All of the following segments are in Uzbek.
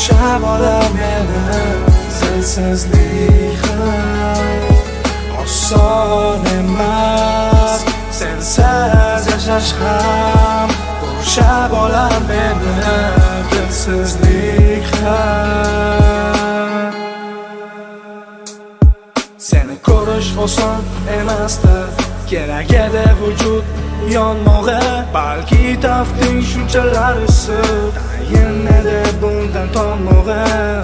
qurshab olar meni zilsizlik ham oson emas, sensiz yashash ham qurshab olar meni dilsizlik ham. Seni ko'rish oson emasdi, kerak edi vujud yonmog'i, balki tafting shunchalar isib tayin edi bundan tomog'i.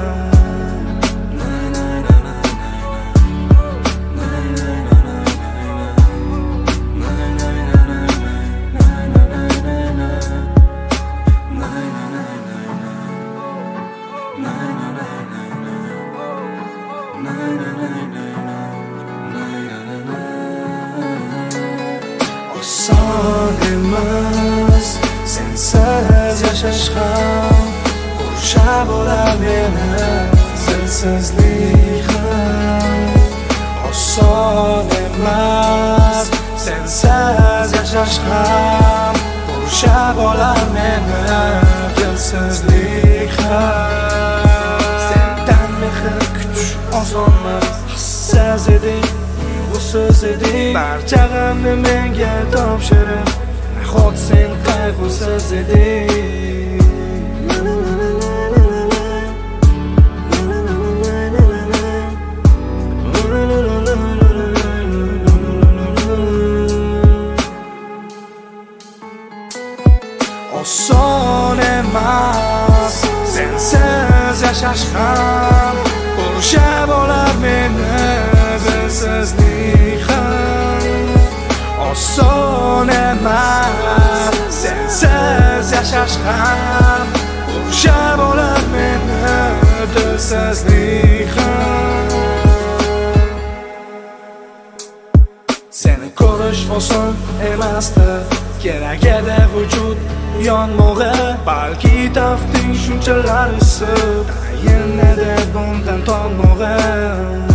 Oson emas, sensiz yashash ham qurshab olar meni zilsizlik ham oson emas, sensiz yashash ham qurshab olar meni dilsizlik ham. Sendan mehr kutish osonmas, hissiz eding, usiz eding, barcha g'amni menga topshirib, nahot sen qayg'usiz eding. Oson emas, sensiz yashash ham qurshab olar meni dilsizlik ham oson emas, sensiz yashash ham qurshab olar meni dilsizlik ham. Seni ko'rish oson emasdi, kerak edi vujud yonmog'i, balki tafting shunchalar isib tayin edi bundan tomog'i.